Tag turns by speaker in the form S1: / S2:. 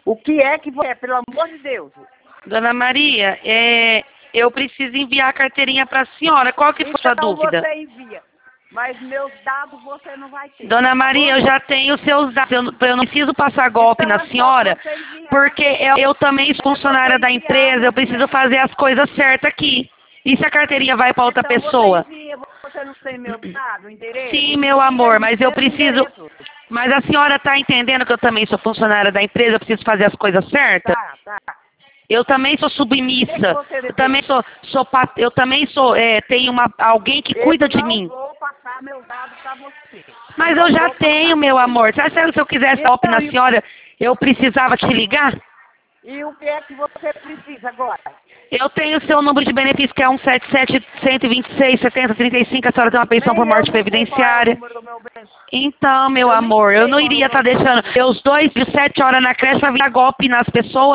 S1: O que é que você é, pelo amor de Deus?
S2: Dona Maria, eu preciso enviar a carteirinha para a senhora. Qual que foi a sua dúvida?
S1: Você envia, mas meus dados você não vai ter.
S2: Dona Maria, eu já tenho seus dados. Eu não preciso passar golpe na senhora, porque eu também sou funcionária da empresa, eu preciso fazer as coisas certas aqui. E se a carteirinha vai para outra pessoa?
S1: Você não tem meu dado, endereço?
S2: Sim, meu amor, mas eu preciso... Mas a senhora está entendendo que eu também sou funcionária da empresa, eu preciso fazer as coisas certas?
S1: Tá.
S2: Eu também sou submissa. Eu também sou, tenho alguém que cuida de mim.
S1: Eu não vou passar meu dado para você.
S2: Mas eu já tenho, meu amor. Você acha que se eu quisesse golpe na senhora, eu precisava te ligar?
S1: E o que é que você precisa agora?
S2: Eu tenho o seu número de benefício, que é 177-126-7035. A senhora tem uma pensão por morte previdenciária. Então, meu amor, eu não iria estar deixando meus 2 de 7 horas na creche para virar golpe nas pessoas.